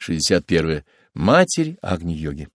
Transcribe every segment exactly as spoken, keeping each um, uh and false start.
шестьдесят первое. Матерь Агни-йоги.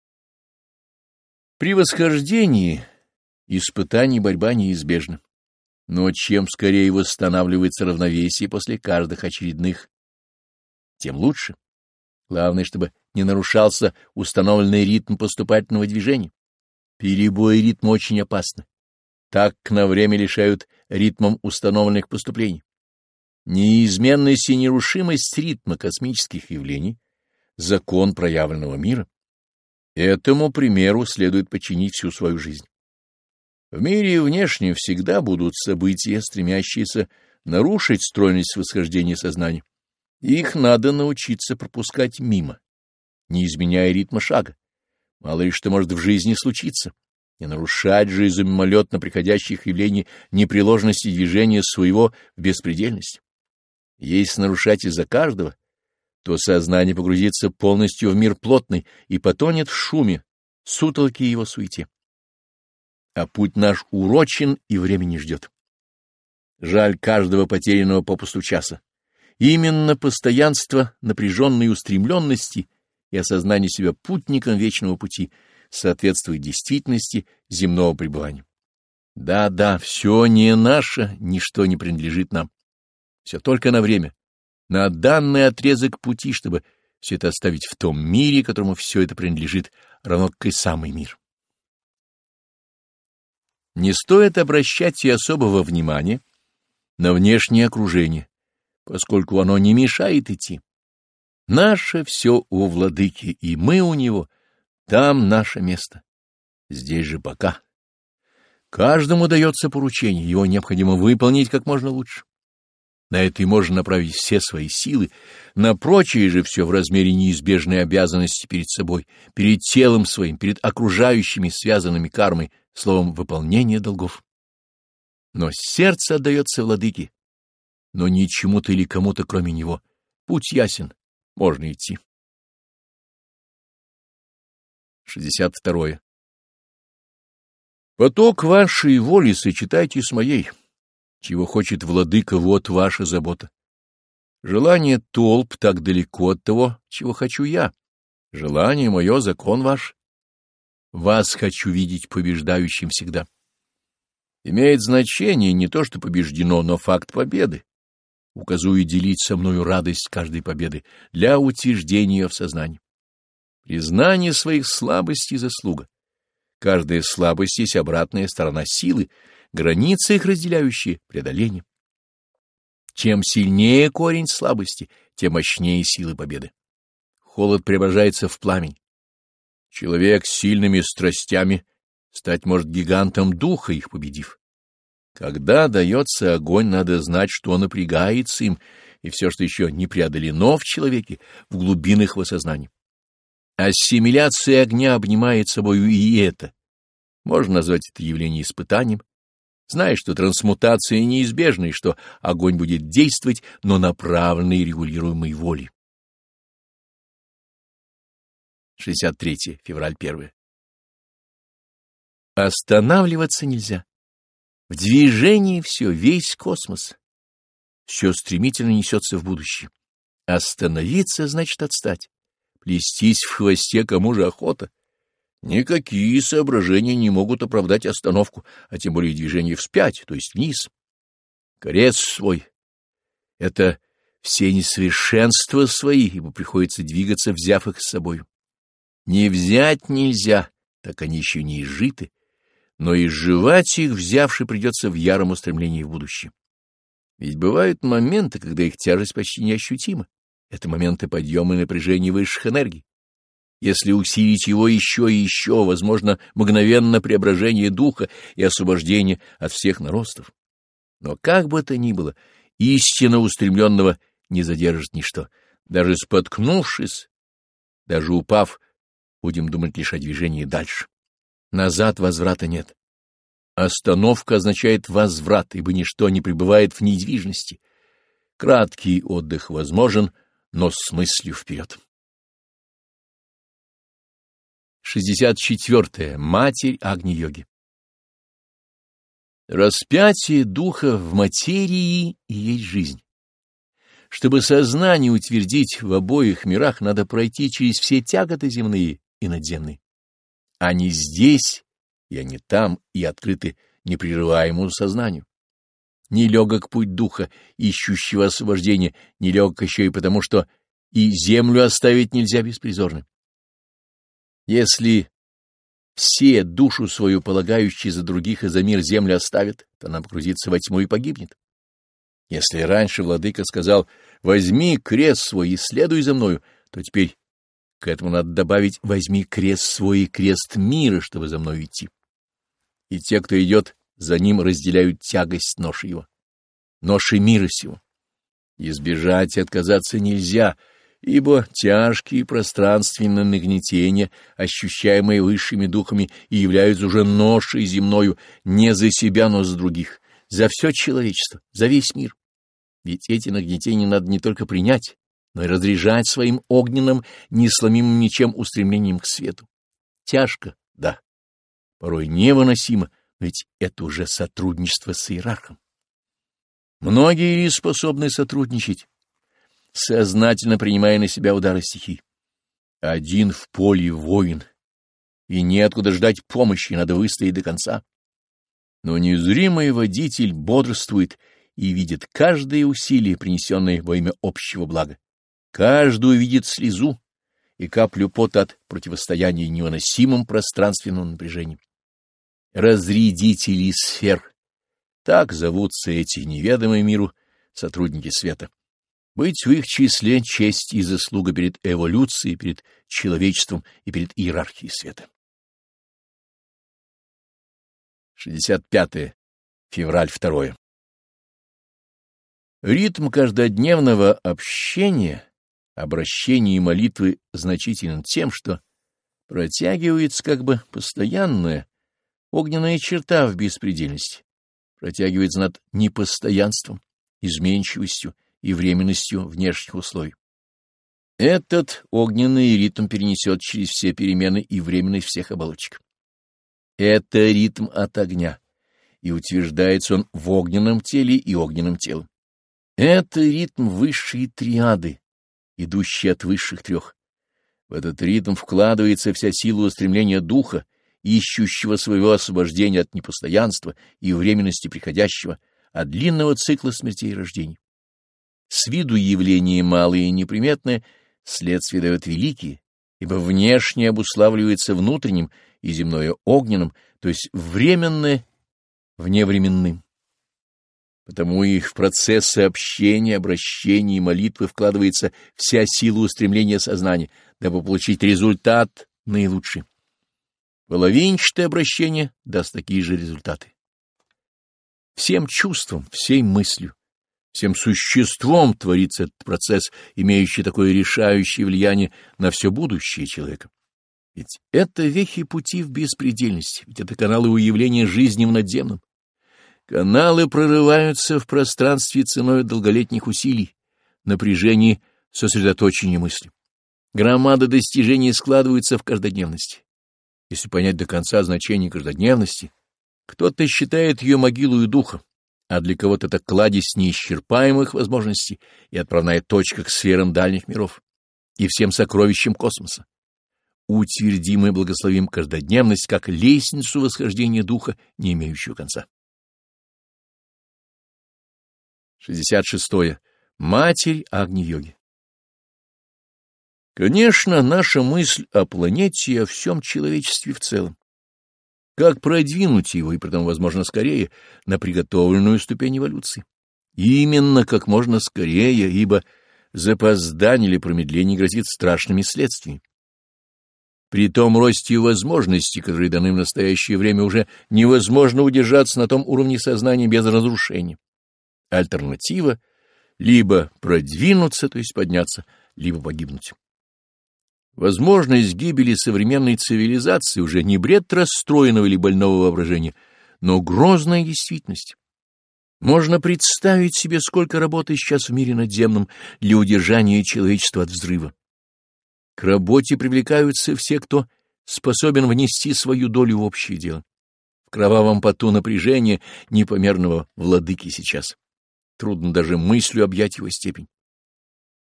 При восхождении испытаний борьба неизбежна, но чем скорее восстанавливается равновесие после каждых очередных, тем лучше. Главное, чтобы не нарушался установленный ритм поступательного движения. Перебои ритма очень опасны, так на время лишают ритмом установленных поступлений. Неизменность и нерушимость ритма космических явлений — закон проявленного мира. Этому примеру следует подчинить всю свою жизнь. В мире внешнем всегда будут события, стремящиеся нарушить стройность восхождения сознания. Их надо научиться пропускать мимо, не изменяя ритма шага. Мало ли что может в жизни случиться. Не нарушать же из-за мимолетно приходящих явлений непреложности движения своего в беспредельность. Если нарушать из-за каждого, то сознание погрузится полностью в мир плотный и потонет в шуме, сутолке и его суете. А путь наш урочен и времени ждет. Жаль каждого потерянного попусту часа. Именно постоянство напряженной устремленности и осознание себя путником вечного пути соответствует действительности земного пребывания. Да, да, все не наше, ничто не принадлежит нам. Все только на время, на данный отрезок пути, чтобы все это оставить в том мире, которому все это принадлежит, равно как и самый мир. Не стоит обращать и особого внимания на внешнее окружение, поскольку оно не мешает идти. Наше все у владыки, и мы у него, там наше место. Здесь же пока. Каждому дается поручение, его необходимо выполнить как можно лучше. На это и можно направить все свои силы, на прочее же все в размере неизбежной обязанности перед собой, перед телом своим, перед окружающими, связанными кармой, словом, выполнение долгов. Но сердце отдается владыке, но не чему-то или кому-то, кроме него. Путь ясен, можно идти. шестьдесят второе. Поток вашей воли сочетайте с моей. Чего хочет владыка, вот ваша забота. Желание толп так далеко от того, чего хочу я. Желание мое — закон ваш. Вас хочу видеть побеждающим всегда. Имеет значение не то, что побеждено, но факт победы. Указую делить со мною радость каждой победы для утверждения ее в сознании. Признание своих слабостей — заслуга. Каждая слабость есть обратная сторона силы, границы их разделяющие — преодоление. Чем сильнее корень слабости, тем мощнее силы победы. Холод преображается в пламень. Человек с сильными страстями стать может гигантом духа, их победив. Когда дается огонь, надо знать, что напрягается им, и все, что еще не преодолено в человеке, в глубинах его сознания. Ассимиляция огня обнимает собою и это. Можно назвать это явление испытанием, зная, что трансмутация неизбежна и что огонь будет действовать, но направленной и регулируемой волей. шестьдесят третье. Февраль первое. Останавливаться нельзя. В движении все, весь космос. Все стремительно несется в будущее. Остановиться значит отстать. Плестись в хвосте кому же охота. Никакие соображения не могут оправдать остановку, а тем более движение вспять, то есть вниз. Крест свой — это все несовершенства свои, ибо приходится двигаться, взяв их с собой. Не взять нельзя, так они еще не изжиты, но изживать их, взявши, придется в яром устремлении в будущее. Ведь бывают моменты, когда их тяжесть почти неощутима. Это моменты подъема и напряжения высших энергий. Если усилить его еще и еще, возможно мгновенно преображение духа и освобождение от всех наростов. Но как бы то ни было, истинно устремленного не задержит ничто. Даже споткнувшись, даже упав, будем думать лишь о движении дальше. Назад возврата нет. Остановка означает возврат, ибо ничто не пребывает в недвижности. Краткий отдых возможен, но с мыслью вперед. шестьдесят четвёртое. Матерь Агни-йоги. Распятие духа в материи и есть жизнь. Чтобы сознание утвердить в обоих мирах, надо пройти через все тяготы земные и надземные. Они здесь, и они там, и открыты непрерываемому сознанию. Нелегок путь духа, ищущего освобождения, нелегок еще и потому, что и землю оставить нельзя беспризорно. Если все душу свою, полагающие за других и за мир, землю оставят, то она погрузится во тьму и погибнет. Если раньше владыка сказал «возьми крест свой и следуй за мною», то теперь к этому надо добавить «возьми крест свой и крест мира, чтобы за мной идти». И те, кто идет за ним, разделяют тягость ноши его, ноши мира сего. Избежать и отказаться нельзя, ибо тяжкие пространственные нагнетения, ощущаемые высшими духами, и являются уже ношей земною не за себя, но за других, за все человечество, за весь мир. Ведь эти нагнетения надо не только принять, но и разряжать своим огненным, несломимым ничем устремлением к свету. Тяжко, да, порой невыносимо, но ведь это уже сотрудничество с иерархом. Многие ли способны сотрудничать, сознательно принимая на себя удары стихий? Один в поле воин, и неоткуда ждать помощи, надо выстоять до конца. Но незримый водитель бодрствует и видит каждое усилие, принесенное во имя общего блага. Каждую видит слезу и каплю пота от противостояния невыносимым пространственным напряжением. Разрядители сфер — так зовутся эти неведомые миру сотрудники света. Быть в их числе честь и заслуга перед эволюцией, перед человечеством и перед иерархией света. шестьдесят пятое. Февраль второе. Ритм каждодневного общения, обращения и молитвы значителен тем, что протягивается как бы постоянная огненная черта в беспредельности, протягивается над непостоянством, изменчивостью и временностью внешних условий. Этот огненный ритм перенесет через все перемены и временность всех оболочек. Это ритм от огня, и утверждается он в огненном теле и огненном теле. Это ритм высшей триады, идущий от высших трех. В этот ритм вкладывается вся сила устремления духа, ищущего своего освобождения от непостоянства и временности приходящего, от длинного цикла смертей и рождений. С виду явление малое и неприметное, следствие дает великие, ибо внешнее обуславливается внутренним и земное огненным, то есть временное вневременным. Потому и в процессы общения, обращения и молитвы вкладывается вся сила устремления сознания, дабы получить результат наилучший. Половинчатое обращение даст такие же результаты. Всем чувством, всей мыслью, всем существом творится этот процесс, имеющий такое решающее влияние на все будущее человека. Ведь это вехи пути в беспредельности, ведь это каналы уявления жизни в надземном. Каналы прорываются в пространстве ценой долголетних усилий, напряжений, сосредоточения мысли. Громады достижений складываются в каждодневности. Если понять до конца значение каждодневности, кто-то считает ее могилою духа, а для кого-то это кладезь неисчерпаемых возможностей и отправная точка к сферам дальних миров и всем сокровищам космоса. Утвердим и благословим каждодневность как лестницу восхождения духа, не имеющую конца. шестьдесят шестое. Матерь Агни-йоги. Конечно, наша мысль о планете и о всем человечестве в целом. Как продвинуть его, и притом, возможно, скорее, на приготовленную ступень эволюции? Именно как можно скорее, ибо запоздание или промедление грозит страшными следствиями. При том росте возможностей, которые даны в настоящее время, уже невозможно удержаться на том уровне сознания без разрушения. Альтернатива — либо продвинуться, то есть подняться, либо погибнуть. Возможность гибели современной цивилизации уже не бред расстроенного или больного воображения, но грозная действительность. Можно представить себе, сколько работы сейчас в мире надземном для удержания человечества от взрыва. К работе привлекаются все, кто способен внести свою долю в общее дело. В кровавом поту напряжения непомерного владыки сейчас. Трудно даже мыслью объять его степень.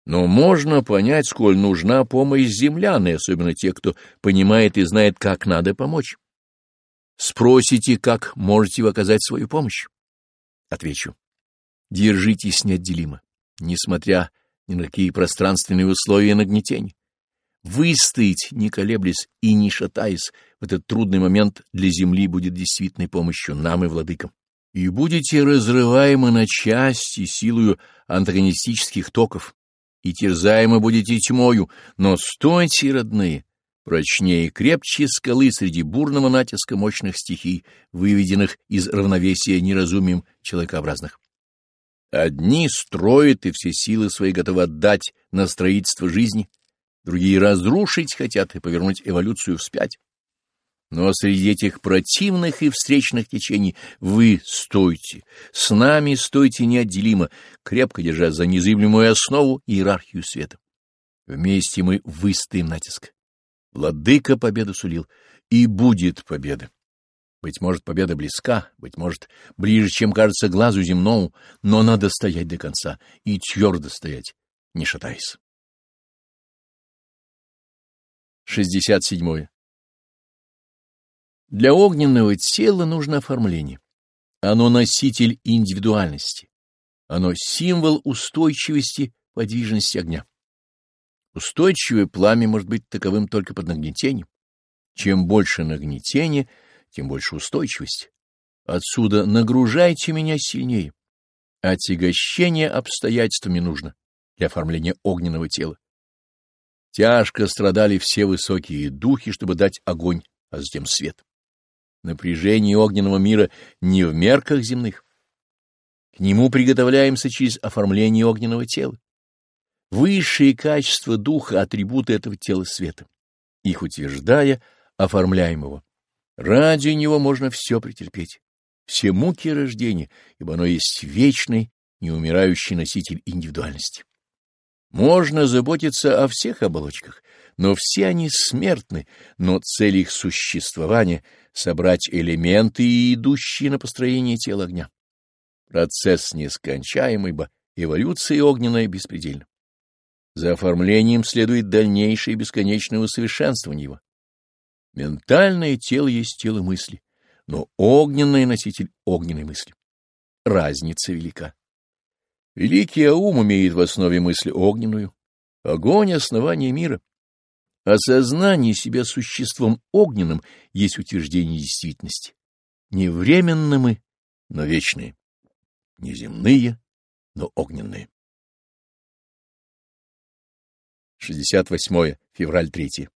Но можно понять, сколь нужна помощь землян, и особенно тех, кто понимает и знает, как надо помочь. Спросите, как можете вы оказать свою помощь? Отвечу. Держитесь неотделимо, несмотря ни на какие пространственные условия нагнетения. Выстоять, не колеблясь и не шатаясь, в этот трудный момент для Земли будет действительной помощью нам и владыкам. И будете разрываемы на части силою антагонистических токов, и терзаемы будете тьмою, но стойте, родные, прочнее и крепче скалы среди бурного натиска мощных стихий, выведенных из равновесия неразумием человекообразных. Одни строят и все силы свои готовы отдать на строительство жизни, другие разрушить хотят и повернуть эволюцию вспять. Но среди этих противных и встречных течений вы стойте, с нами стойте неотделимо, крепко держа за незыблемую основу и иерархию света. Вместе мы выстоим натиск. Владыка победу сулил, и будет победа. Быть может, победа близка, быть может, ближе, чем кажется глазу земному, но надо стоять до конца и твердо стоять, не шатаясь. шестьдесят седьмое. Для огненного тела нужно оформление. Оно носитель индивидуальности. Оно символ устойчивости, подвижности огня. Устойчивое пламя может быть таковым только под нагнетением. Чем больше нагнетения, тем больше устойчивость. Отсюда нагружайте меня сильнее. Отягощение обстоятельствами нужно для оформления огненного тела. Тяжко страдали все высокие духи, чтобы дать огонь, а затем свет. Напряжение огненного мира не в мерках земных. К нему приготовляемся через оформление огненного тела. Высшие качества духа — атрибуты этого тела света. Их утверждая, оформляем его. Ради него можно все претерпеть, все муки рождения, ибо оно есть вечный, неумирающий носитель индивидуальности. Можно заботиться о всех оболочках, но все они смертны, но цель их существования — собрать элементы, идущие на построение тела огня. Процесс нескончаемый, ибо эволюция огненная беспредельна. За оформлением следует дальнейшее бесконечное усовершенствование его. Ментальное тело есть тело мысли, но огненный носитель огненной мысли. Разница велика. Великий Аум имеет в основе мысли огненную. Огонь — основание мира. Осознание себя существом огненным есть утверждение действительности. Не временны мы, но вечные. Не земные, но огненные. шестьдесят восьмое. Февраль третий.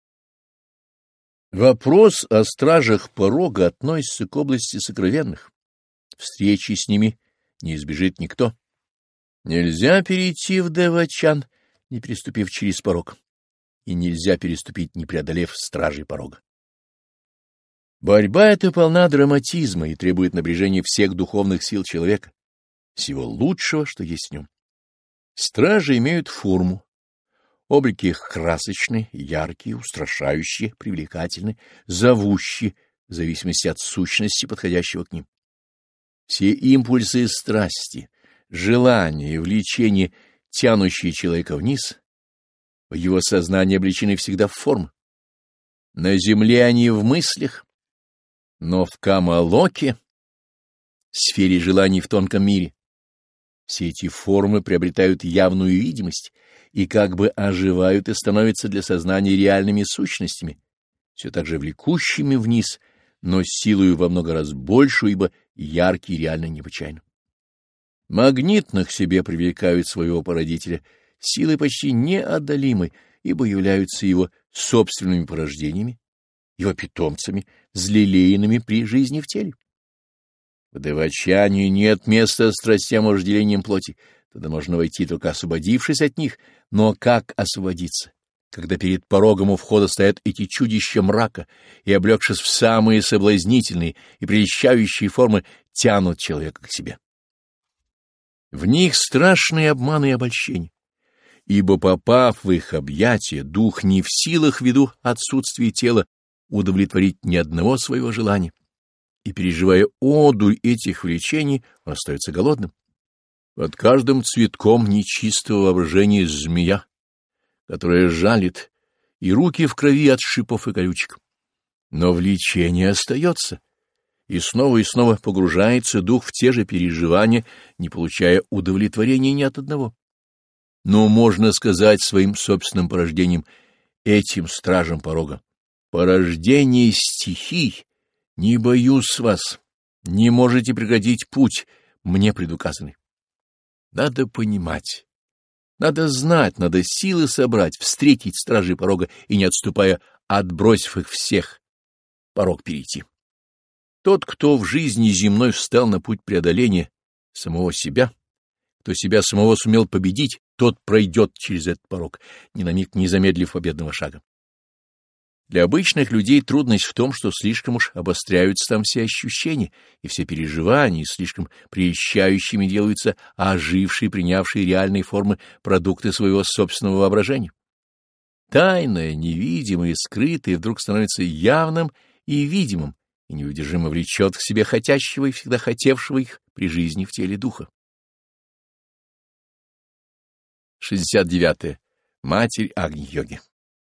Вопрос о стражах порога относится к области сокровенных. Встречи с ними не избежит никто. Нельзя перейти в Девачан, не переступив через порог. И нельзя переступить, не преодолев стражей порога. Борьба эта полна драматизма и требует напряжения всех духовных сил человека, всего лучшего, что есть в нем. Стражи имеют форму. Облики их красочные, яркие, устрашающие, привлекательные, зовущие, в зависимости от сущности подходящего к ним. Все импульсы страсти, желания и влечения, тянущие человека вниз, в его сознании облечены всегда в формы. На земле они в мыслях, но в Камалоке, сфере желаний в тонком мире, все эти формы приобретают явную видимость и как бы оживают и становятся для сознания реальными сущностями, все так же влекущими вниз, но силою во много раз большую, ибо яркие реально необычайно. Магнитно к себе привлекают своего породителя силы почти неодолимы, ибо являются его собственными порождениями, его питомцами, злелеянными при жизни в теле. В девачании нет места страстям и вожделениям плоти, тогда можно войти, только освободившись от них, но как освободиться, когда перед порогом у входа стоят эти чудища мрака и, облегшись в самые соблазнительные и прельщающие формы, тянут человека к себе? В них страшные обманы и обольщения, ибо, попав в их объятия, дух не в силах ввиду отсутствия тела удовлетворить ни одного своего желания, и, переживая одурь этих влечений, он остается голодным. Под каждым цветком нечистого воображения змея, которая жалит, и руки в крови от шипов и колючек. Но влечение остается, и снова и снова погружается дух в те же переживания, не получая удовлетворения ни от одного. Но можно сказать своим собственным порождением, этим стражам порога: порождение стихий, не боюсь вас, не можете преградить путь мне предуказанный. Надо понимать, надо знать, надо силы собрать, встретить стражей порога и, не отступая, отбросив их всех, порог перейти. Тот, кто в жизни земной встал на путь преодоления самого себя, кто себя самого сумел победить, тот пройдет через этот порог, ни на миг не замедлив победного шага. Для обычных людей трудность в том, что слишком уж обостряются там все ощущения и все переживания, и слишком прельщающими делаются ожившие, принявшие реальные формы продукты своего собственного воображения. Тайное, невидимое, скрытое вдруг становится явным и видимым, и неудержимо влечет к себе хотящего и всегда хотевшего их при жизни в теле духа. шестьдесят девятое. Матерь Агни-йоги.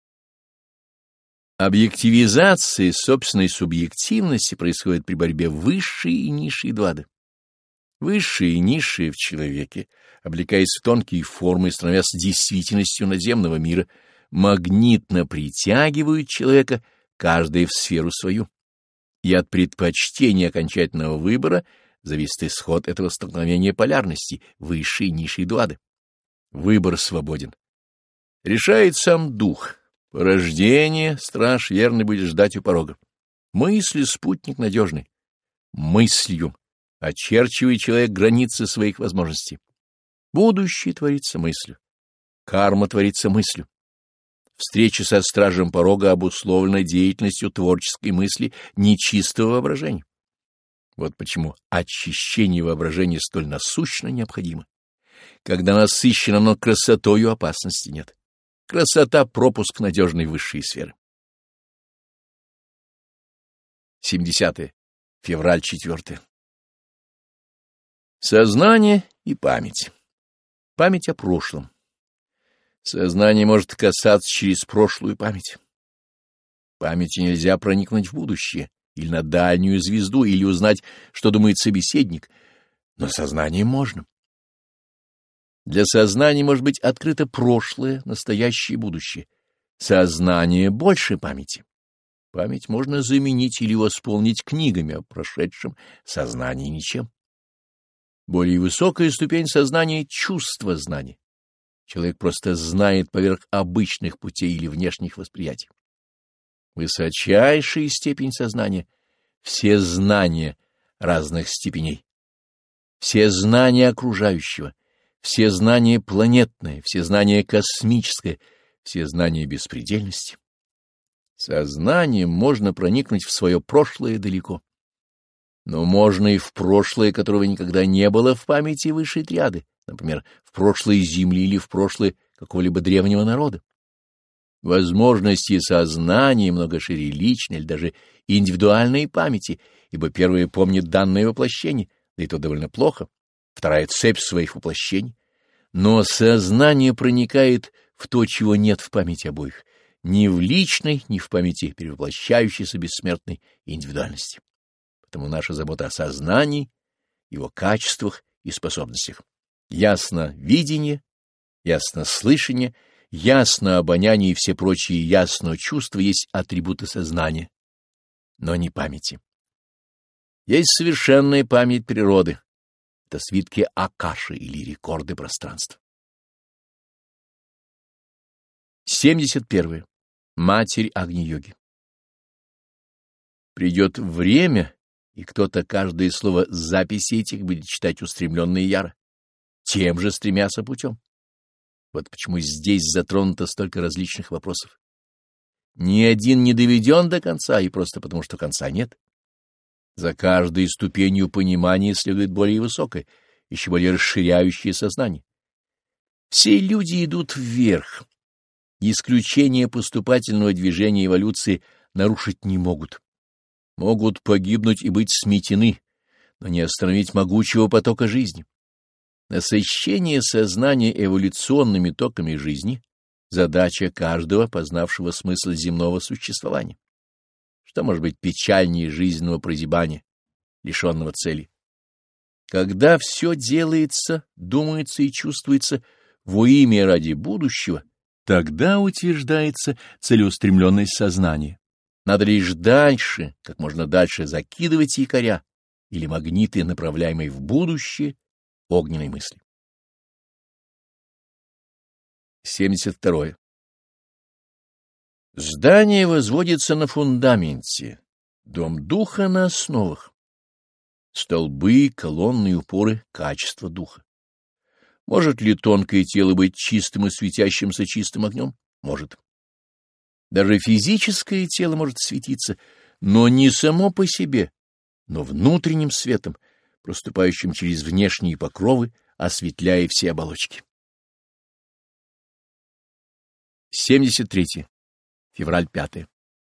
Объективизация собственной субъективности происходит при борьбе высшей и низшей двады. Высшие и низшие в человеке, облекаясь в тонкие формы и становясь действительностью надземного мира, магнитно притягивают человека, каждый в сферу свою. И от предпочтения окончательного выбора зависит исход этого столкновения полярностей высшей и низшей двады. Выбор свободен. Решает сам дух. Порождение страж верный будет ждать у порога. Мысль — спутник надежный. Мыслью очерчивает человек границы своих возможностей. Будущее творится мыслью. Карма творится мыслью. Встреча со стражем порога обусловлена деятельностью творческой мысли нечистого воображения. Вот почему очищение воображения столь насущно необходимо. Когда насыщено оно красотою, опасности нет. Красота — пропуск в надежной высшие сферы. семидесятое. Февраль четвёртое. Сознание и память. Память о прошлом. Сознание может касаться через прошлую память. Памяти нельзя проникнуть в будущее, или на дальнюю звезду, или узнать, что думает собеседник, но сознанием можно. Для сознания может быть открыто прошлое, настоящее и будущее. Сознание больше памяти. Память можно заменить или восполнить книгами о прошедшем, сознание ничем. Более высокая ступень сознания — чувство знания. Человек просто знает поверх обычных путей или внешних восприятий. Высочайшая степень сознания — все знания разных степеней, все знания окружающего, все знания планетное, все знания космическое, все знания беспредельности. Сознанием можно проникнуть в свое прошлое далеко. Но можно и в прошлое, которого никогда не было в памяти высшей триады, например, в прошлое Земли или в прошлое какого-либо древнего народа. Возможности сознания много шире личной или даже индивидуальной памяти, ибо первое помнит данное воплощение, да и то довольно плохо, вторая — цепь своих воплощений. Но сознание проникает в то, чего нет в памяти обоих, ни в личной, ни в памяти перевоплощающейся бессмертной индивидуальности. Потому наша забота о сознании, его качествах и способностях. Ясно видение, ясно слышание, ясно обоняние и все прочие ясно чувства есть атрибуты сознания, но не памяти. Есть совершенная память природы. Это свитки Акаши или рекорды пространства. семьдесят первое. Матерь Агни-йоги. Придет время, и кто-то каждое слово записи этих будет читать устремленно и яро, тем же стремяся путем. Вот почему здесь затронуто столько различных вопросов. Ни один не доведен до конца, и просто потому, что конца нет. За каждой ступенью понимания следует более высокое, еще более расширяющее сознание. Все люди идут вверх. Исключение поступательного движения эволюции нарушить не могут. Могут погибнуть и быть сметены, но не остановить могучего потока жизни. Насыщение сознания эволюционными токами жизни — задача каждого, познавшего смысл земного существования. Что может быть печальнее жизненного прозябания, лишенного цели? Когда все делается, думается и чувствуется во имя ради будущего, тогда утверждается целеустремленность сознания. Надо лишь дальше, как можно дальше закидывать якоря или магниты, направляемые в будущее огненной мысли. семьдесят второе. Здание возводится на фундаменте, дом духа на основах. Столбы, колонны и упоры — качество духа. Может ли тонкое тело быть чистым и светящимся чистым огнем? Может. Даже физическое тело может светиться, но не само по себе, но внутренним светом, проступающим через внешние покровы, осветляя все оболочки. семьдесят третье. Февраль пятое.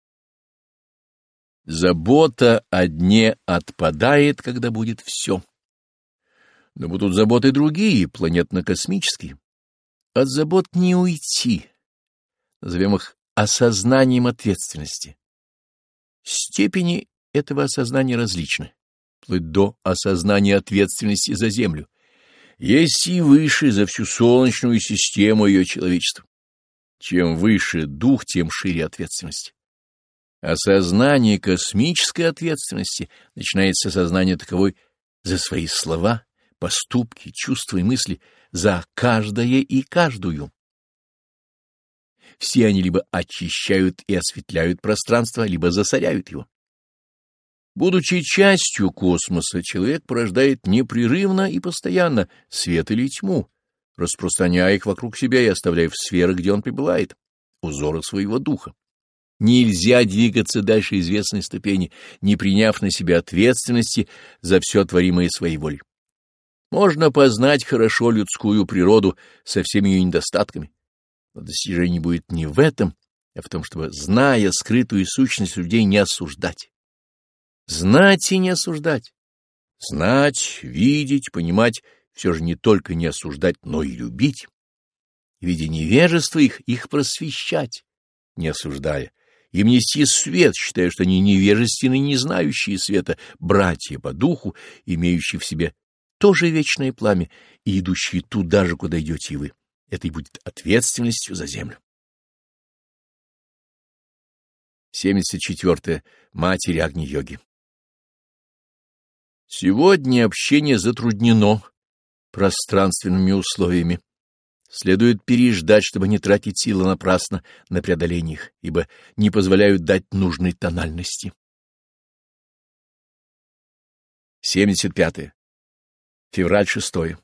Забота о дне отпадает, когда будет все. Но будут заботы другие, планетно-космические. От забот не уйти. Назовем их осознанием ответственности. Степени этого осознания различны, вплоть до осознания ответственности за Землю. Есть и выше за всю Солнечную систему ее человечества. Чем выше дух, тем шире ответственность. Осознание космической ответственности начинается с осознания таковой за свои слова, поступки, чувства и мысли, за каждое и каждую. Все они либо очищают и осветляют пространство, либо засоряют его. Будучи частью космоса, человек порождает непрерывно и постоянно свет или тьму, распространяя их вокруг себя и оставляя в сферах, где он пребывает, узоры своего духа. Нельзя двигаться дальше известной ступени, не приняв на себя ответственности за все творимое своей волей. Можно познать хорошо людскую природу со всеми ее недостатками, но достижение будет не в этом, а в том, чтобы, зная скрытую сущность людей, не осуждать. Знать и не осуждать. Знать, видеть, понимать, все же не только не осуждать, но и любить. Видя невежество их, их просвещать, не осуждая, им нести свет, считая, что они невежественны, не знающие света, братья по духу, имеющие в себе тоже вечное пламя и идущие туда же, куда идете и вы. Это и будет ответственностью за землю. семьдесят четвёртое. Матерь Агни-йоги. Сегодня общение затруднено пространственными условиями. Следует переждать, чтобы не тратить силы напрасно на преодоление их, ибо не позволяют дать нужной тональности. семьдесят пятое. Февраль шестое.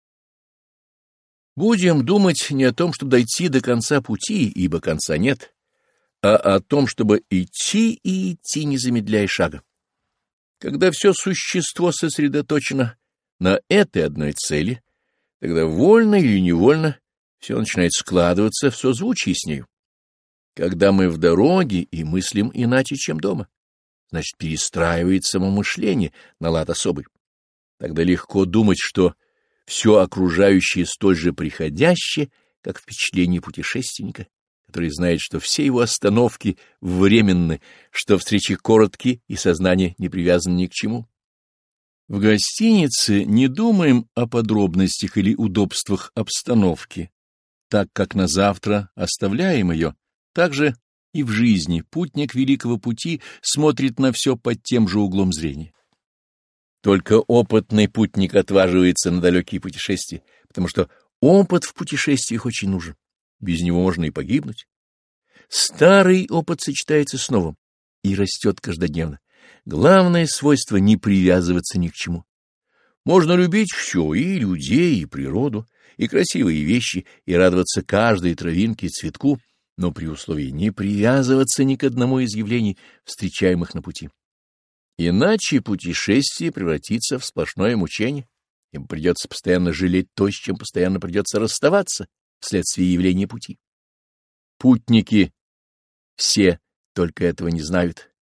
Будем думать не о том, чтобы дойти до конца пути, ибо конца нет, а о том, чтобы идти и идти, не замедляя шага. Когда все существо сосредоточено на этой одной цели, тогда вольно или невольно все начинает складываться в созвучии с нею. Когда мы в дороге и мыслим иначе, чем дома, значит, перестраивает само мышление на лад особый. Тогда легко думать, что все окружающее столь же приходящее, как впечатление путешественника, который знает, что все его остановки временны, что встречи короткие и сознание не привязано ни к чему. В гостинице не думаем о подробностях или удобствах обстановки, так как на завтра оставляем ее. Так же и в жизни путник великого пути смотрит на все под тем же углом зрения. Только опытный путник отваживается на далекие путешествия, потому что опыт в путешествиях очень нужен. Без него можно и погибнуть. Старый опыт сочетается с новым и растет каждодневно. Главное свойство — не привязываться ни к чему. Можно любить все, и людей, и природу, и красивые вещи, и радоваться каждой травинке и цветку, но при условии не привязываться ни к одному из явлений, встречаемых на пути. Иначе путешествие превратится в сплошное мучение, им придется постоянно жалеть то, с чем постоянно придется расставаться вследствие явления пути. Путники все только этого не знают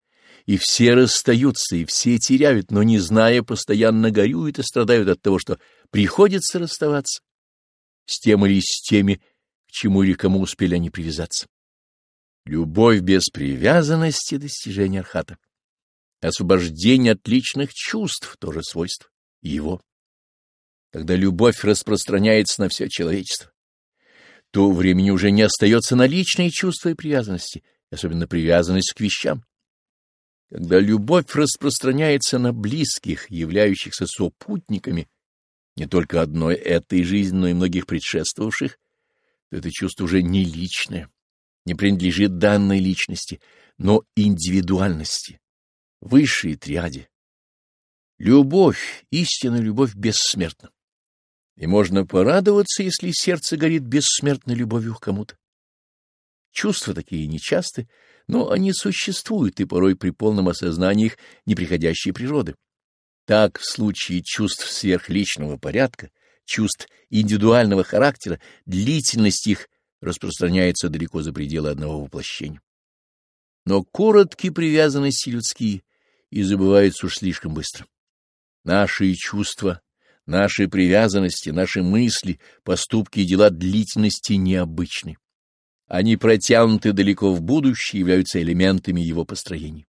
и все расстаются, и все теряют, но, не зная, постоянно горюют и страдают от того, что приходится расставаться с тем или с теми, к чему или кому успели они привязаться. Любовь без привязанности — достижение архата. Освобождение от личных чувств — тоже свойство его. Когда любовь распространяется на все человечество, то времени уже не остается на личные чувства и привязанности, особенно привязанность к вещам. Когда любовь распространяется на близких, являющихся сопутниками, не только одной этой жизни, но и многих предшествовавших, то это чувство уже не личное, не принадлежит данной личности, но индивидуальности, высшей триаде. Любовь, истинная любовь, бессмертна. И можно порадоваться, если сердце горит бессмертной любовью к кому-то. Чувства такие нечасты, но они существуют, и порой при полном осознании их неприходящей природы. Так, в случае чувств сверхличного порядка, чувств индивидуального характера, длительность их распространяется далеко за пределы одного воплощения. Но короткие привязанности людские и забываются уж слишком быстро. Наши чувства, наши привязанности, наши мысли, поступки и дела длительности необычны. Они протянуты далеко в будущее, являются элементами его построения.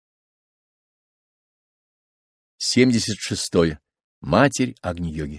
семьдесят шестое. Матерь Агни-йоги.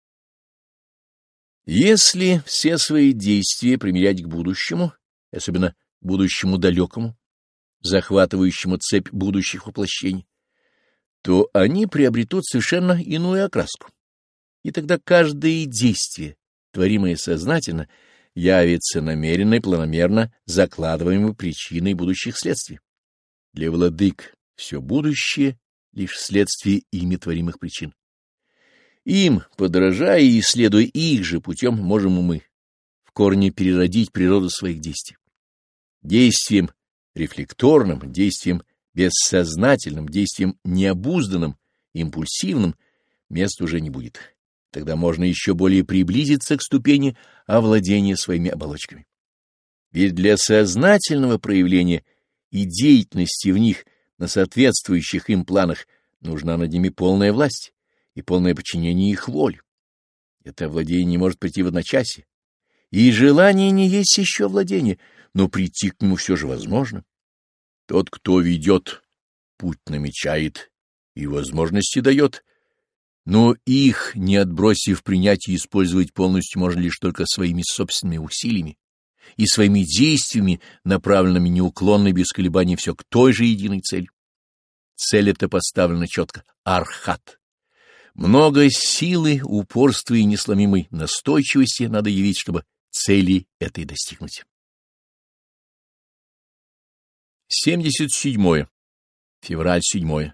Если все свои действия примерять к будущему, особенно к будущему далекому, захватывающему цепь будущих воплощений, то они приобретут совершенно иную окраску. И тогда каждое действие, творимое сознательно, явится намеренно и планомерно закладываемой причиной будущих следствий. Для владык все будущее — лишь следствие ими творимых причин. Им, подражая и исследуя их же путем, можем мы в корне переродить природу своих действий. Действием рефлекторным, действием бессознательным, действием необузданным, импульсивным места уже не будет. Тогда можно еще более приблизиться к ступени овладения своими оболочками. Ведь для сознательного проявления и деятельности в них на соответствующих им планах нужна над ними полная власть и полное подчинение их воле. Это владение не может прийти в одночасье. И желание не есть еще владение, но прийти к нему все же возможно. Тот, кто ведет, путь намечает и возможности дает, но их, не отбросив принять и использовать полностью, можно лишь только своими собственными усилиями и своими действиями, направленными неуклонно и без колебаний все к той же единой цели. Цель эта поставлена четко — архат. Много силы, упорства и несломимой настойчивости надо явить, чтобы цели этой достигнуть. семьдесят седьмое. Февраль седьмое.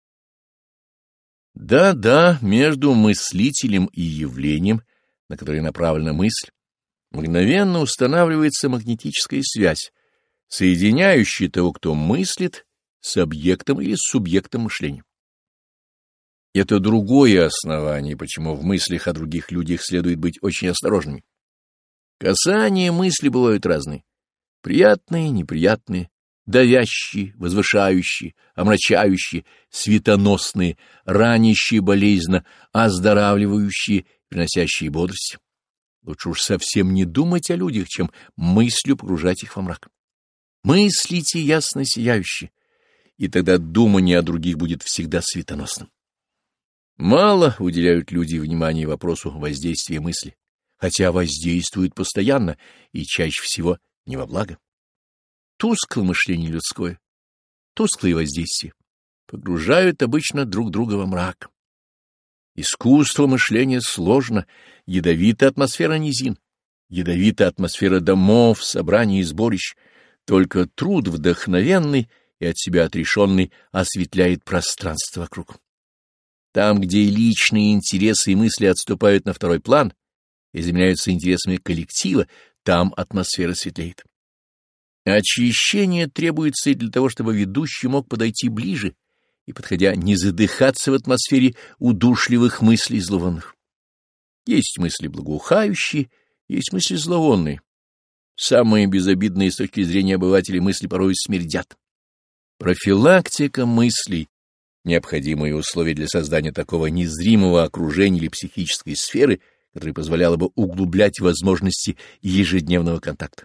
Да-да, между мыслителем и явлением, на которое направлена мысль, мгновенно устанавливается магнетическая связь, соединяющая того, кто мыслит, с объектом или с субъектом мышления. Это другое основание, почему в мыслях о других людях следует быть очень осторожными. Касания мысли бывают разные. Приятные, неприятные, давящие, возвышающие, омрачающие, светоносные, ранящие болезненно, оздоравливающие, приносящие бодрость. Лучше уж совсем не думать о людях, чем мыслью погружать их во мрак. Мыслите ясно сияюще, и тогда думание о других будет всегда светоносным. Мало уделяют люди внимания вопросу воздействия мысли, хотя воздействуют постоянно и чаще всего не во благо. Тусклое мышление людское, тусклые воздействия погружают обычно друг друга во мрак. Искусство мышления сложно, ядовита атмосфера низин, ядовита атмосфера домов, собраний и сборищ. Только труд вдохновенный и от себя отрешенный осветляет пространство вокруг. Там, где личные интересы и мысли отступают на второй план и заменяются интересами коллектива, там атмосфера светлеет. Очищение требуется и для того, чтобы ведущий мог подойти ближе и, подходя, не задыхаться в атмосфере удушливых мыслей зловонных. Есть мысли благоухающие, есть мысли зловонные. Самые безобидные с точки зрения обывателей мысли порой смердят. Профилактика мыслей — необходимые условия для создания такого незримого окружения или психической сферы, которая позволяла бы углублять возможности ежедневного контакта.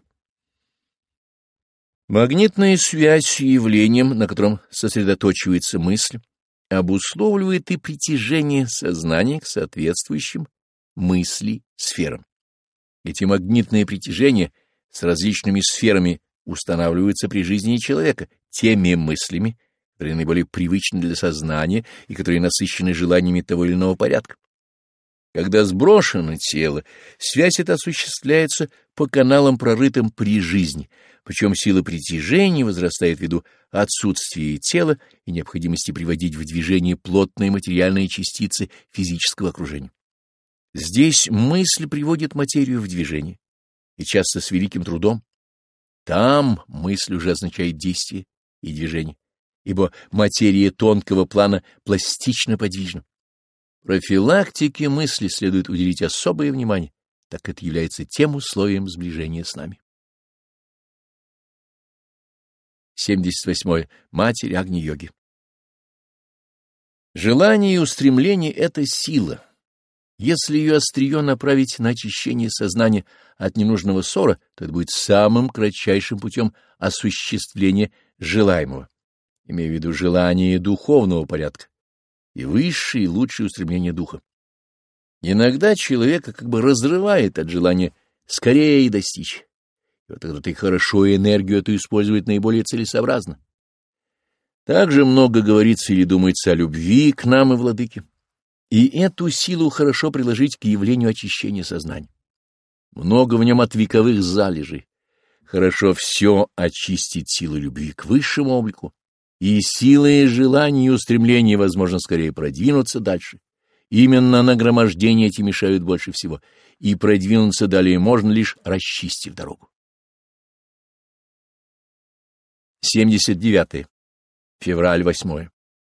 Магнитная связь с явлением, на котором сосредоточивается мысль, обусловливает и притяжение сознания к соответствующим мысли сферам. Эти магнитные притяжения с различными сферами устанавливаются при жизни человека теми мыслями, которые наиболее привычны для сознания и которые насыщены желаниями того или иного порядка. Когда сброшено тело, связь эта осуществляется по каналам, прорытым при жизни, причем сила притяжения возрастает ввиду отсутствия тела и необходимости приводить в движение плотные материальные частицы физического окружения. Здесь мысль приводит материю в движение, и часто с великим трудом. Там мысль уже означает действие и движение, ибо материя тонкого плана пластично подвижна. Профилактике мысли следует уделить особое внимание, так как это является тем условием сближения с нами. семьдесят восьмое. Матерь Агни-йоги. Желание и устремление — это сила. Если ее острие направить на очищение сознания от ненужного ссора, то это будет самым кратчайшим путем осуществления желаемого, имея в виду желание духовного порядка и высшие и лучшие устремления духа. Иногда человека как бы разрывает от желания скорее достичь. И вот тогда ты хорошо энергию эту использовать наиболее целесообразно. Также много говорится или думается о любви к нам и владыке. И эту силу хорошо приложить к явлению очищения сознания. Много в нем от вековых залежей. Хорошо все очистить силой любви к высшему облику, и силой желания и устремления возможно скорее продвинуться дальше. Именно нагромождения эти мешают больше всего, и продвинуться далее можно, лишь расчистив дорогу. семьдесят девятое. Февраль восьмое.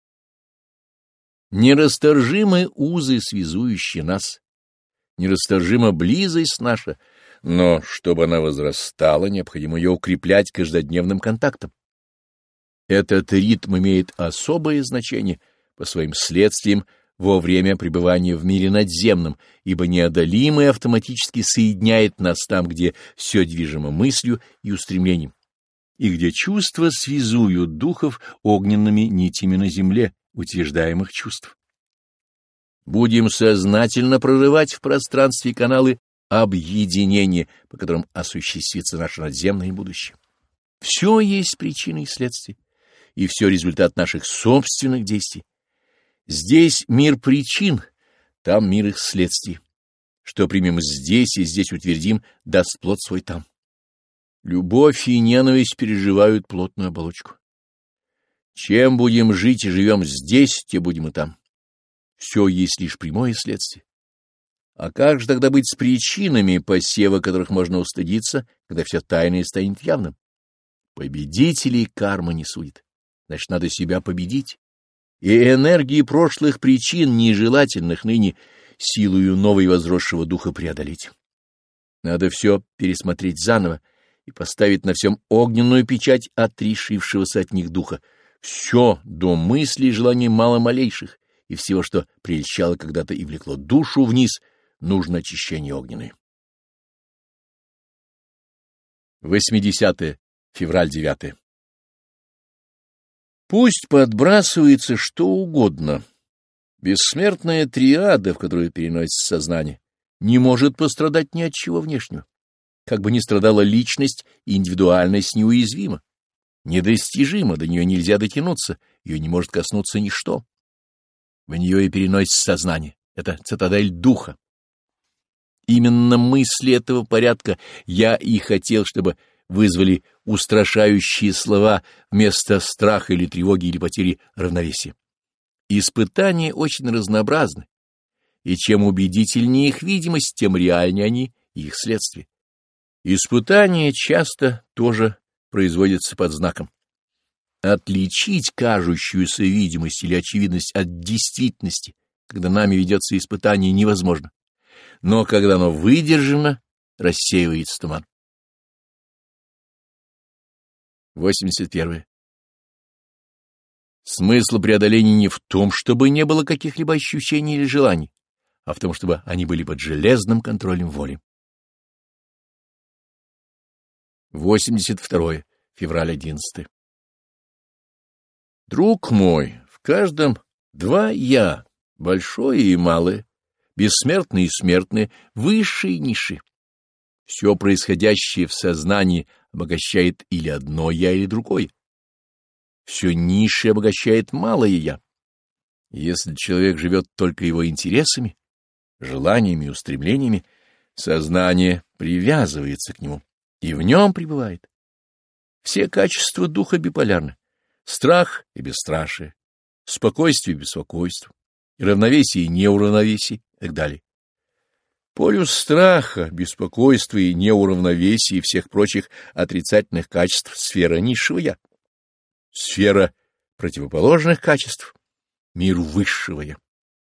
Нерасторжимы узы, связующие нас, нерасторжима близость наша, но чтобы она возрастала, необходимо ее укреплять каждодневным контактом. Этот ритм имеет особое значение по своим следствиям во время пребывания в мире надземном, ибо неодолимый автоматически соединяет нас там, где все движимо мыслью и устремлением, и где чувства связуют духов огненными нитями на земле утверждаемых чувств. Будем сознательно прорывать в пространстве каналы объединения, по которым осуществится наше надземное будущее. Все есть причина и следствие, и все результат наших собственных действий. Здесь мир причин, там мир их следствий. Что примем здесь и здесь утвердим, даст плод свой там. Любовь и ненависть переживают плотную оболочку. Чем будем жить и живем здесь, те будем и там. Все есть лишь прямое следствие. А как же тогда быть с причинами, посева которых можно устыдиться, когда все тайное станет явным? Победителей карма не судит. Значит, надо себя победить. И энергии прошлых причин, нежелательных ныне, силою новой возросшего духа преодолеть. Надо все пересмотреть заново и поставить на всем огненную печать отрешившегося от них духа. Все до мыслей и желаний маломалейших, и всего, что прельщало когда-то и влекло душу вниз, нужно очищение огненное. восьмидесятое. Февраль девятое. Пусть подбрасывается что угодно. Бессмертная триада, в которую переносится сознание, не может пострадать ни от чего внешнего. Как бы ни страдала личность, индивидуальность неуязвима. Недостижима, до нее нельзя дотянуться, ее не может коснуться ничто. В нее и переносится сознание. Это цитадель духа. Именно мысли этого порядка я и хотел, чтобы вызвали устрашающие слова вместо страха или тревоги или потери равновесия. Испытания очень разнообразны, и чем убедительнее их видимость, тем реальнее они и их следствие. Испытания часто тоже производятся под знаком. Отличить кажущуюся видимость или очевидность от действительности, когда нами ведется испытание, невозможно. Но когда оно выдержано, рассеивается туман. восемьдесят первое. Смысл преодоления не в том, чтобы не было каких-либо ощущений или желаний, а в том, чтобы они были под железным контролем воли. восемьдесят второе. Февраль одиннадцатый. Друг мой, в каждом два «я», большое и малое, бессмертные и смертные, высшие и низшие. Все происходящее в сознании обогащает или одно «я», или другое. Все низшее обогащает малое «я». Если человек живет только его интересами, желаниями и устремлениями, сознание привязывается к нему и в нем пребывает. Все качества духа биполярны: страх и бесстрашие, спокойствие и беспокойство, и равновесие и неуравновесие и так далее. Полюс страха, беспокойства и неуравновесия и всех прочих отрицательных качеств — сфера низшего «я». Сфера противоположных качеств — мир высшего «я».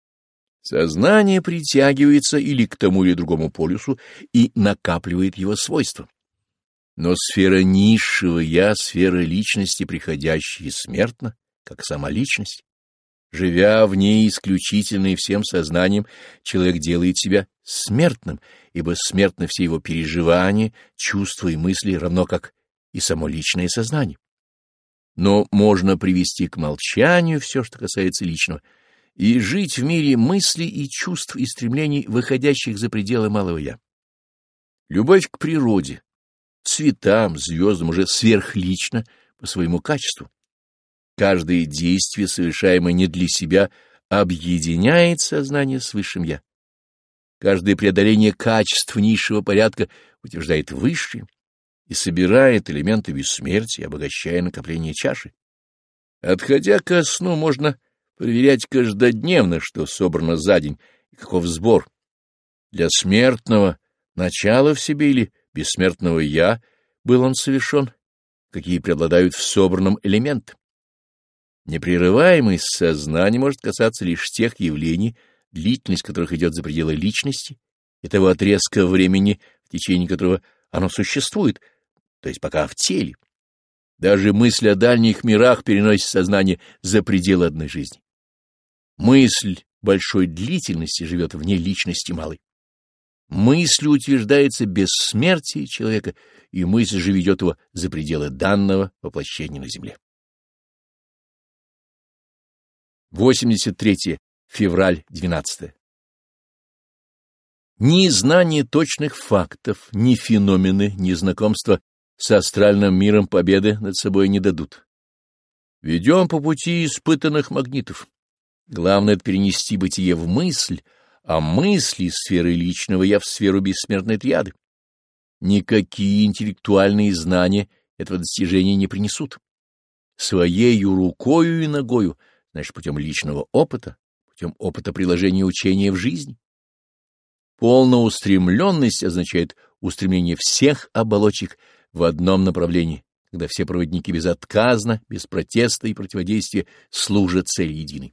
Сознание притягивается или к тому или другому полюсу и накапливает его свойства. Но сфера низшего «я» — сфера личности приходящей и смертна, как сама личность. Живя в ней исключительно и всем сознанием, человек делает себя смертным, ибо смертны все его переживания, чувства и мысли, равно как и само личное сознание. Но можно привести к молчанию все, что касается личного, и жить в мире мыслей и чувств и стремлений, выходящих за пределы малого «я». Любовь к природе, цветам, звездам уже сверхлично по своему качеству. Каждое действие, совершаемое не для себя, объединяет сознание с высшим «я». Каждое преодоление качеств низшего порядка утверждает высшее и собирает элементы бессмертия, обогащая накопление чаши. Отходя ко сну, можно проверять каждодневно, что собрано за день и каков сбор. Для смертного начала в себе или бессмертного «я» был он совершен, какие преобладают в собранном элементе. Непрерываемость сознания может касаться лишь тех явлений, длительность которых идет за пределы личности, и того отрезка времени, в течение которого оно существует, то есть пока в теле. Даже мысль о дальних мирах переносит сознание за пределы одной жизни. Мысль большой длительности живет вне личности малой. Мысль утверждается бессмертие человека, и мысль же ведет его за пределы данного воплощения на земле. восемьдесят третье. Февраль двенадцатый. Ни знание точных фактов, ни феномены, ни знакомство с астральным миром победы над собой не дадут. Ведем по пути испытанных магнитов. Главное — это перенести бытие в мысль, а мысли из сферы личного «я» в сферу бессмертной триады. Никакие интеллектуальные знания этого достижения не принесут. Своею рукою и ногою, значит, путем личного опыта, путем опыта приложения учения в жизни. Полноустремленность означает устремление всех оболочек в одном направлении, когда все проводники безотказно, без протеста и противодействия служат цели единой.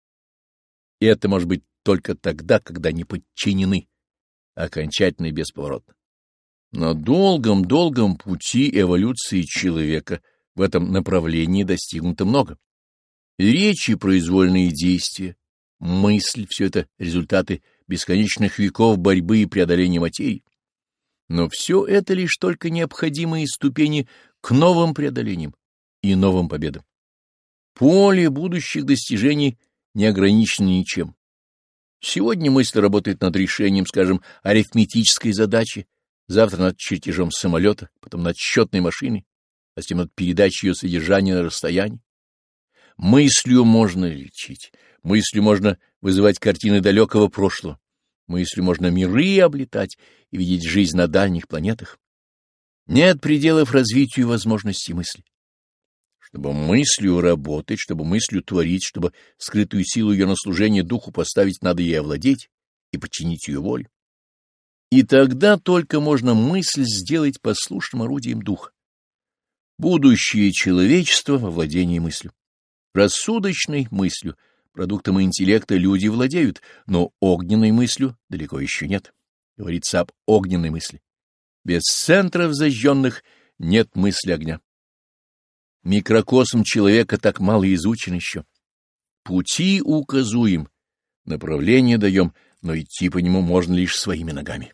И это может быть только тогда, когда не подчинены, окончательно и бесповоротно. На долгом-долгом пути эволюции человека в этом направлении достигнуто много. Речи, произвольные действия, мысль — все это результаты бесконечных веков борьбы и преодоления материи. Но все это лишь только необходимые ступени к новым преодолениям и новым победам. Поле будущих достижений не ограничено ничем. Сегодня мысль работает над решением, скажем, арифметической задачи, завтра над чертежом самолета, потом над счетной машиной, а затем над передачей ее содержания на расстоянии. Мыслью можно лечить, мыслью можно вызывать картины далекого прошлого, мыслью можно миры облетать и видеть жизнь на дальних планетах. Нет пределов развитию возможностей мысли. Чтобы мыслью работать, чтобы мыслью творить, чтобы скрытую силу ее на служение духу поставить, надо ей овладеть и подчинить ее воле. И тогда только можно мысль сделать послушным орудием духа. Будущее человечества во владении мыслью. Рассудочной мыслью, продуктом интеллекта люди владеют, но огненной мыслью далеко еще нет. Говорится об огненной мысли. Без центров зажженных нет мысли огня. Микрокосм человека так мало изучен еще. Пути указуем, направление даем, но идти по нему можно лишь своими ногами.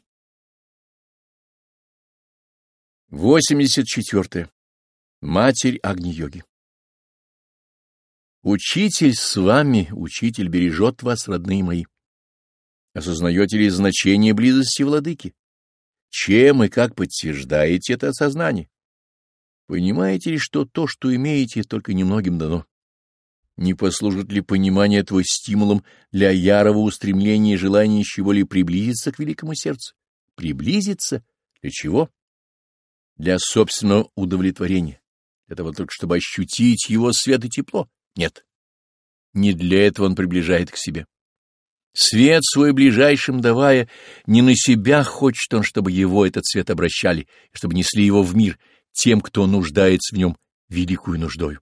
восемьдесят четвёртое. Матерь Агни-йоги. Учитель с вами, учитель бережет вас, родные мои. Осознаете ли значение близости владыки? Чем и как подтверждаете это осознание? Понимаете ли, что то, что имеете, только немногим дано? Не послужит ли понимание этого стимулом для ярого устремления и желания еще более приблизиться к великому сердцу? Приблизиться? Для чего? Для собственного удовлетворения. Для того только, чтобы ощутить его свет и тепло? Нет. Не для этого он приближает к себе. Свет свой ближайшим давая, не на себя хочет он, чтобы его этот свет обращали, чтобы несли его в мир тем, кто нуждается в нем великую нуждою.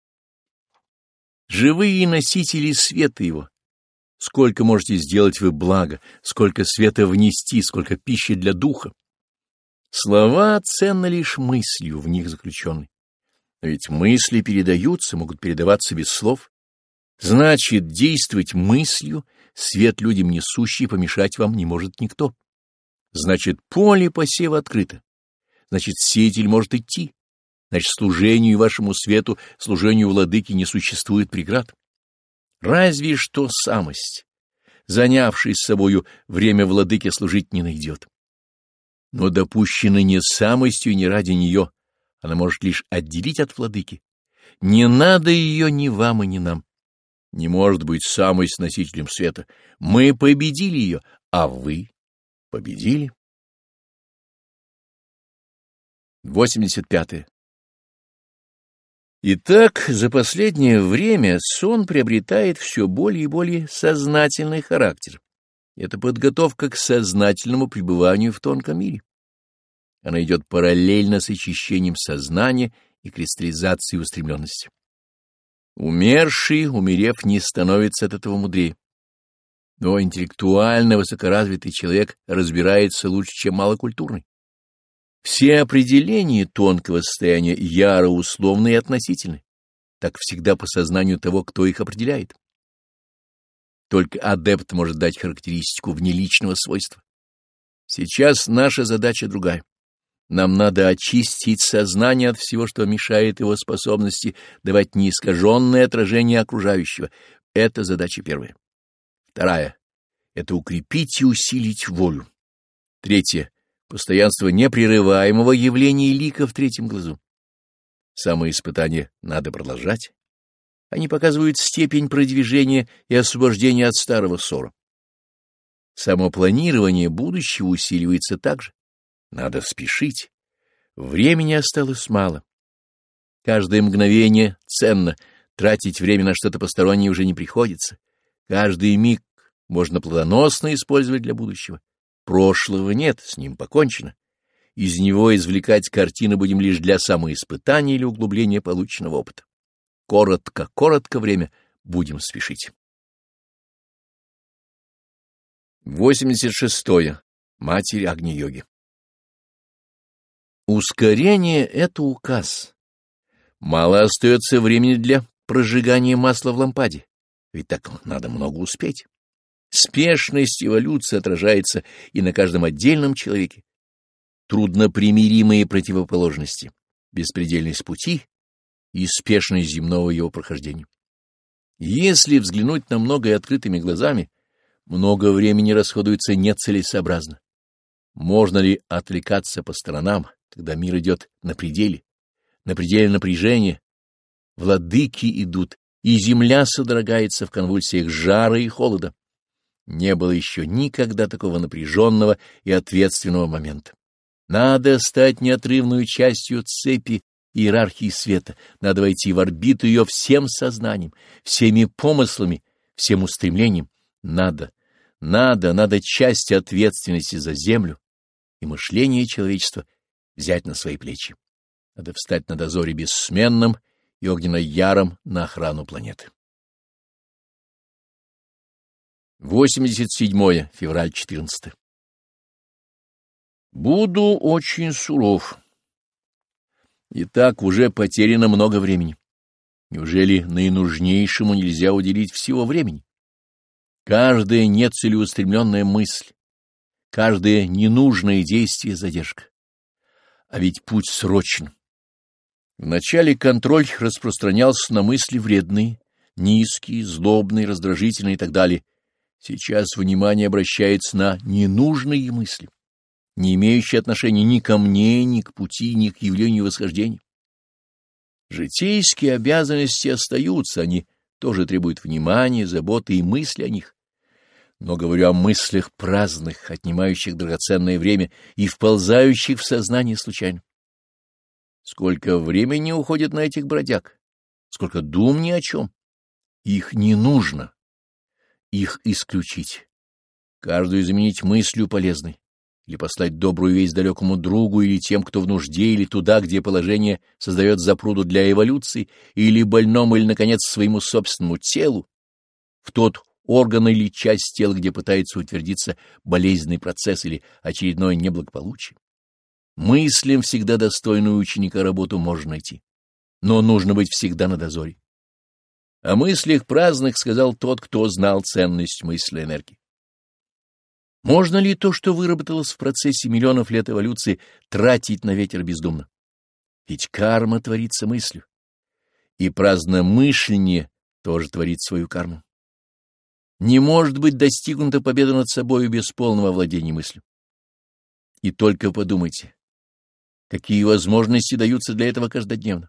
Живые носители света его. Сколько можете сделать вы блага, сколько света внести, сколько пищи для духа. Слова ценны лишь мыслью в них заключенной. Но ведь мысли передаются, могут передаваться без слов. Значит, действовать мыслью, свет людям несущий, помешать вам не может никто. Значит, поле посева открыто. Значит, сеятель может идти. Значит, служению вашему свету, служению владыки не существует преград. Разве что самость, занявший с собою время владыке, служить не найдет. Но допущена не самостью и не ради нее, она может лишь отделить от владыки. Не надо ее ни вам и ни нам. Не может быть самость носителем света. Мы победили ее, а вы победили. восемьдесят пятое. Итак, за последнее время сон приобретает все более и более сознательный характер. Это подготовка к сознательному пребыванию в тонком мире. Она идет параллельно с очищением сознания и кристаллизацией устремленности. Умерший, умерев, не становится от этого мудрее. Но интеллектуально высокоразвитый человек разбирается лучше, чем малокультурный. Все определения тонкого состояния яро условны и относительны, так всегда по сознанию того, кто их определяет. Только адепт может дать характеристику внеличного свойства. Сейчас наша задача другая. Нам надо очистить сознание от всего, что мешает его способности давать неискаженное отражение окружающего. Это задача первая. Вторая — это укрепить и усилить волю. Третье — постоянство непрерываемого явления лика в третьем глазу. Самые испытания надо продолжать. Они показывают степень продвижения и освобождения от старого ссора. Самопланирование будущего усиливается также. Надо спешить. Времени осталось мало. Каждое мгновение ценно. Тратить время на что-то постороннее уже не приходится. Каждый миг можно плодоносно использовать для будущего. Прошлого нет, с ним покончено. Из него извлекать картины будем лишь для самоиспытания или углубления полученного опыта. Коротко, коротко время будем спешить. восемьдесят шестое. Матерь Агни-йоги. Ускорение — это указ. Мало остается времени для прожигания масла в лампаде, ведь так надо много успеть. Спешность эволюции отражается и на каждом отдельном человеке. Труднопримиримые противоположности, беспредельность пути и спешность земного его прохождения. Если взглянуть на многое открытыми глазами, много времени расходуется нецелесообразно. Можно ли отвлекаться по сторонам, когда мир идет на пределе, на пределе напряжения? Владыки идут, и земля содрогается в конвульсиях жара и холода. Не было еще никогда такого напряженного и ответственного момента. Надо стать неотрывной частью цепи иерархии света, надо войти в орбиту ее всем сознанием, всеми помыслами, всем устремлением. Надо, надо, надо часть ответственности за землю и мышление человечества взять на свои плечи. Надо встать на дозоре бессменным и огненно-яром на охрану планеты. восемьдесят седьмое. Февраль четырнадцатое. Буду очень суров. Итак, уже потеряно много времени. Неужели наинужнейшему нельзя уделить всего времени? Каждая нецелеустремленная мысль, каждое ненужное действие — задержка. А ведь путь срочен. Вначале контроль распространялся на мысли вредные, низкие, злобные, раздражительные и так далее. Сейчас внимание обращается на ненужные мысли, не имеющие отношения ни ко мне, ни к пути, ни к явлению восхождения. Житейские обязанности остаются, они тоже требуют внимания, заботы и мысли о них. Но говорю о мыслях праздных, отнимающих драгоценное время и вползающих в сознание случайно. Сколько времени уходит на этих бродяг, сколько дум ни о чем. Их не нужно, их исключить. Каждую заменить мыслью полезной, или послать добрую весть далекому другу, или тем, кто в нужде, или туда, где положение создает запруду для эволюции, или больному, или, наконец, своему собственному телу, в тот орган или часть тела, где пытается утвердиться болезненный процесс или очередное неблагополучие. Мыслям всегда достойную ученика работу можно найти, но нужно быть всегда на дозоре. О мыслях праздных сказал тот, кто знал ценность мысли энергии. Можно ли то, что выработалось в процессе миллионов лет эволюции, тратить на ветер бездумно? Ведь карма творится мыслью, и праздномышление тоже творит свою карму. Не может быть достигнута победа над собой без полного владения мыслью. И только подумайте, какие возможности даются для этого каждодневно.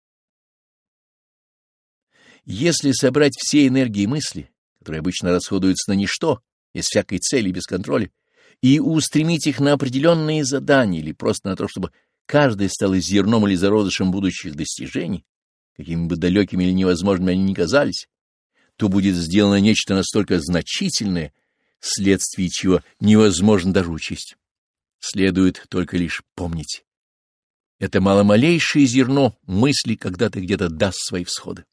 Если собрать все энергии мысли, которые обычно расходуются на ничто, без всякой цели и без контроля, и устремить их на определенные задания или просто на то, чтобы каждое стало зерном или зародышем будущих достижений, какими бы далекими или невозможными они ни казались, то будет сделано нечто настолько значительное, вследствие чего невозможно даже учесть. Следует только лишь помнить. Это маломалейшее зерно мысли когда-то где-то даст свои всходы.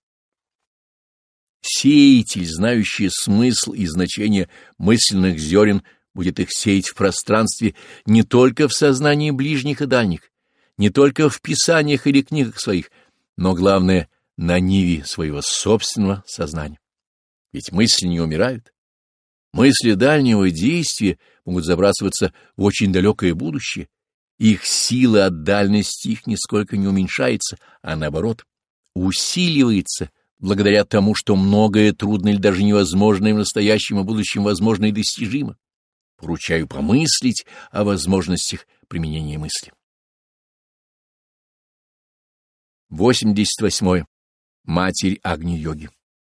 Сеятель, знающий смысл и значение мысленных зерен, будет их сеять в пространстве не только в сознании ближних и дальних, не только в писаниях или книгах своих, но, главное, на ниве своего собственного сознания. Ведь мысли не умирают. Мысли дальнего действия могут забрасываться в очень далекое будущее. Их сила от дальности их нисколько не уменьшается, а наоборот, усиливается благодаря тому, что многое трудно или даже невозможное в настоящем и будущем возможно и достижимо. Поручаю помыслить о возможностях применения мысли. восемьдесят восьмое. Матерь Агни-йоги.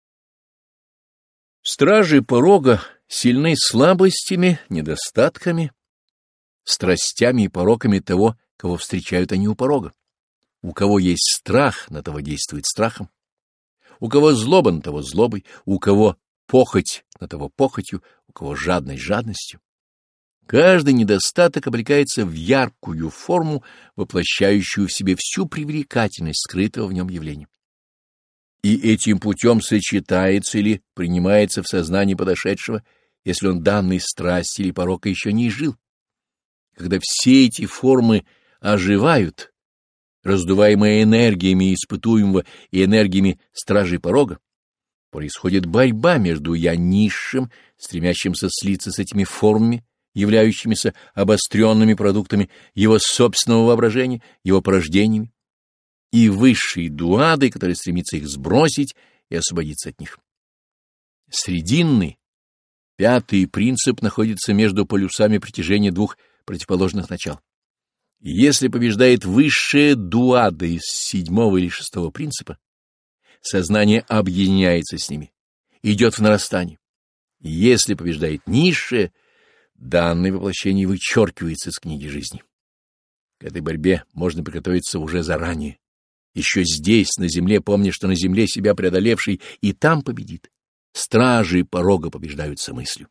Стражи порога сильны слабостями, недостатками, страстями и пороками того, кого встречают они у порога. У кого есть страх, на того действует страхом. У кого злоба, на того злобой, у кого похоть, на того похотью, у кого жадность жадностью. Каждый недостаток облекается в яркую форму, воплощающую в себе всю привлекательность скрытого в нем явления. И этим путем сочетается или принимается в сознании подошедшего, если он данной страсти или порока еще не изжил. Когда все эти формы оживают, раздуваемые энергиями испытуемого и энергиями стражей порога, происходит борьба между «я» низшим, стремящимся слиться с этими формами, являющимися обостренными продуктами его собственного воображения, его порождениями, и высшей дуадой, которая стремится их сбросить и освободиться от них. Срединный, пятый принцип находится между полюсами притяжения двух противоположных начал. И если побеждает высшая дуада из седьмого или шестого принципа, сознание объединяется с ними, идет в нарастание. И если побеждает низшее, данное воплощение вычеркивается из книги жизни. К этой борьбе можно приготовиться уже заранее. Еще здесь, на земле, помня, что на земле себя преодолевший и там победит. Стражи порога побеждаются мыслью.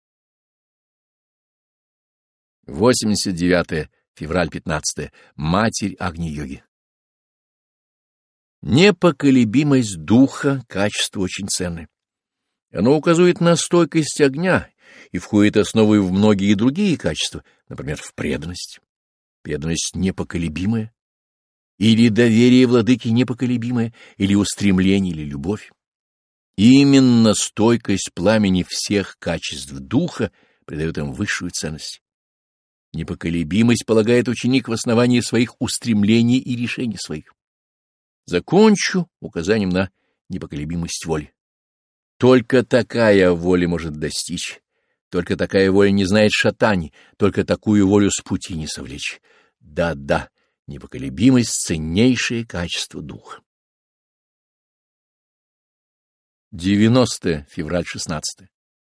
восемьдесят девятое. Февраль пятнадцатое. Матерь Агни-йоги. Непоколебимость духа — качество очень ценное. Оно указывает на стойкость огня и входит основой в многие другие качества, например, в преданность. Преданность непоколебимая. или доверие владыки непоколебимое, или устремление, или любовь. Именно стойкость пламени всех качеств духа придает им высшую ценность. Непоколебимость полагает ученик в основании своих устремлений и решений своих. Закончу указанием на непоколебимость воли. Только такая воля может достичь, только такая воля не знает шатаний, только такую волю с пути не совлечь. Да-да, непоколебимость — ценнейшее качество духа. девяностое февраль шестнадцатое.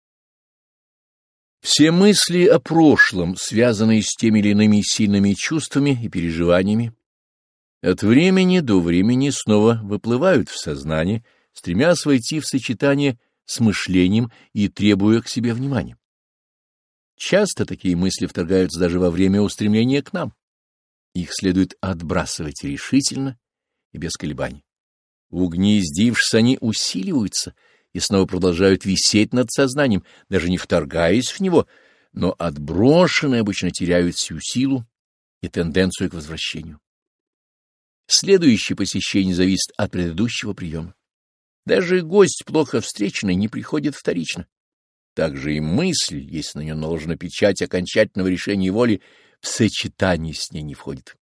Все мысли о прошлом, связанные с теми или иными сильными чувствами и переживаниями, от времени до времени снова выплывают в сознание, стремясь войти в сочетание с мышлением и требуя к себе внимания. Часто такие мысли вторгаются даже во время устремления к нам. Их следует отбрасывать решительно и без колебаний. Угнездившись, они усиливаются и снова продолжают висеть над сознанием, даже не вторгаясь в него, но отброшенные обычно теряют всю силу и тенденцию к возвращению. Следующее посещение зависит от предыдущего приема. Даже гость, плохо встреченный, не приходит вторично. Также и мысль, если на нее наложена печать окончательного решения воли, в сочетании с ней не входит.